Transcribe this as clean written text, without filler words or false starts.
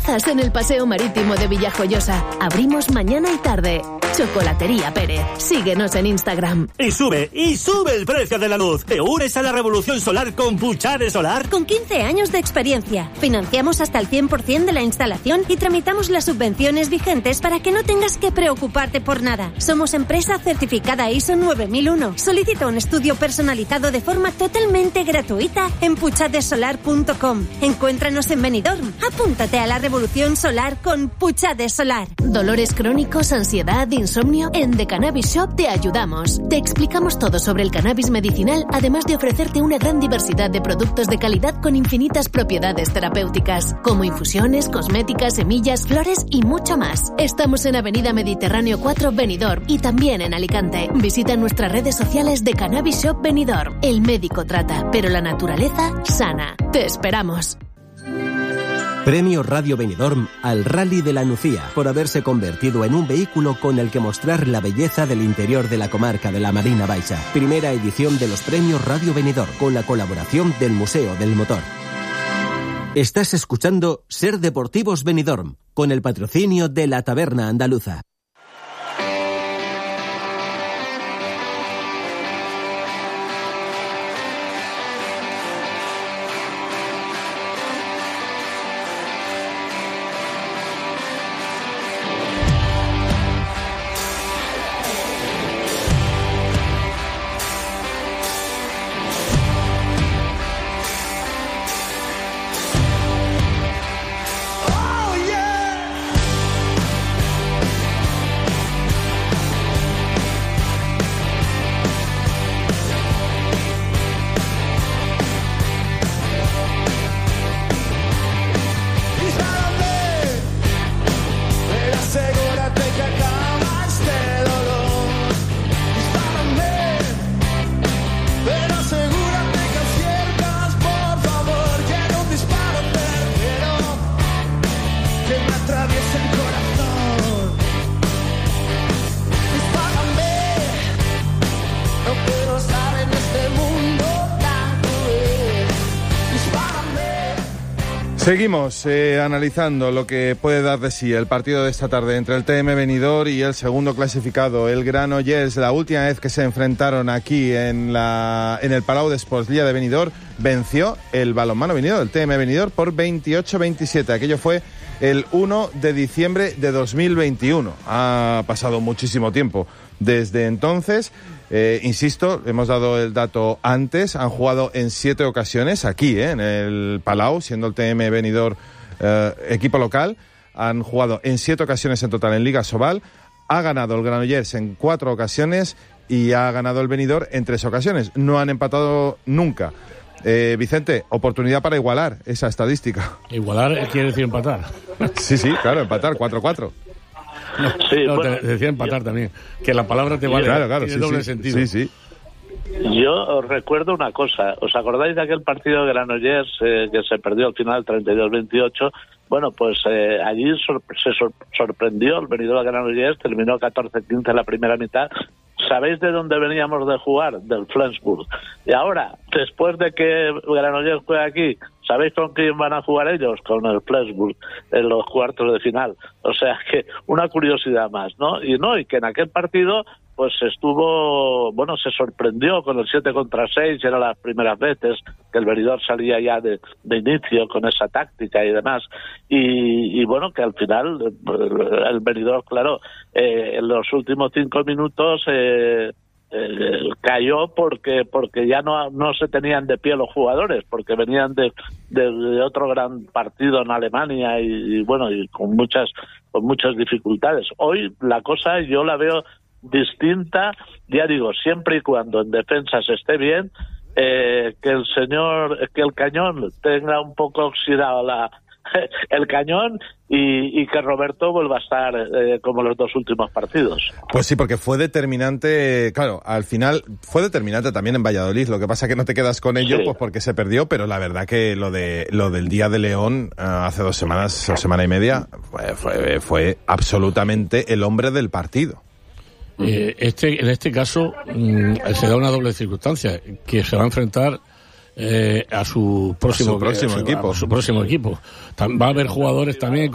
plazas en el Paseo Marítimo de Villajoyosa. Abrimos mañana y tarde. Chocolatería Pérez. Síguenos en Instagram. Y sube el precio de la luz. ¿Te unes a la revolución solar con Puchade Solar? Con 15 años de experiencia. Financiamos hasta el 100% de la instalación y tramitamos las subvenciones vigentes para que no tengas que preocuparte por nada. Somos empresa certificada ISO 9001. Solicita un estudio personalizado de forma totalmente gratuita en puchadesolar.com. Encuéntranos en Benidorm. Apúntate a la revolución solar con Puchade Solar. Dolores crónicos, ansiedad, insomnio. En The Cannabis Shop te ayudamos. Te explicamos todo sobre el cannabis medicinal, además de ofrecerte una gran diversidad de productos de calidad con infinitas propiedades terapéuticas, como infusiones, cosméticas, semillas, flores y mucho más. Estamos en Avenida Mediterráneo 4, Benidorm, y también en Alicante. Visita nuestras redes sociales de Cannabis Shop Benidorm. El médico trata, pero la naturaleza sana. Te esperamos. Premio Radio Benidorm al Rally de la Nucía, por haberse convertido en un vehículo con el que mostrar la belleza del interior de la comarca de la Marina Baixa. Primera edición de los Premios Radio Benidorm, con la colaboración del Museo del Motor. Estás escuchando Ser Deportivos Benidorm, con el patrocinio de la Taberna Andaluza. Seguimos analizando lo que puede dar de sí el partido de esta tarde entre el TM Benidorm y el segundo clasificado, el Granollers. La última vez que se enfrentaron aquí en el Palau d'Esports Lliga de Benidorm, venció el balonmano Benidorm, el TM Benidorm, por 28-27. Aquello fue el 1 de diciembre de 2021. Ha pasado muchísimo tiempo desde entonces. Insisto, hemos dado el dato antes, han jugado en 7 ocasiones aquí, en el Palau, siendo el TM Benidorm equipo local. Han jugado en 7 ocasiones en total en Liga Sobal. Ha ganado el Granollers en 4 ocasiones y ha ganado el Benidorm en 3 ocasiones. No han empatado nunca. Vicente, oportunidad para igualar esa estadística. ¿Igualar quiere decir empatar? Sí, claro, empatar, 4-4. No, sí, bueno, te decía empatar también, que la palabra te vale, claro, tiene doble sentido. Sí. Yo os recuerdo una cosa, ¿os acordáis de aquel partido de Granollers que se perdió al final 32-28? Bueno, pues allí se sorprendió el Benidorm Granollers, terminó 14-15 la primera mitad. ¿Sabéis de dónde veníamos de jugar? Del Flensburg. Y ahora, después de que Granollers juegue aquí, ¿sabéis con quién van a jugar ellos? Con el Flensburg en los cuartos de final. O sea que una curiosidad más, ¿no? Y que en aquel partido pues se sorprendió con el 7-6, eran las primeras veces que el Benidorm salía ya de inicio con esa táctica y demás, y bueno, que al final el Benidorm, claro, en los últimos 5 minutos cayó porque ya no se tenían de pie los jugadores, porque venían de otro gran partido en Alemania y con muchas dificultades. Hoy la cosa yo la veo distinta, ya digo, siempre y cuando en defensa se esté bien, que el cañón tenga un poco oxidado el cañón y que Roberto vuelva a estar como los 2 últimos partidos. Pues sí, porque fue determinante, claro, al final fue determinante también en Valladolid. Lo que pasa es que no te quedas con ello, sí, pues porque se perdió, pero la verdad que lo del Día de León hace 2 semanas o semana y media fue absolutamente el hombre del partido. En este caso se da una doble circunstancia, que se va a enfrentar a su próximo equipo. Va a haber jugadores también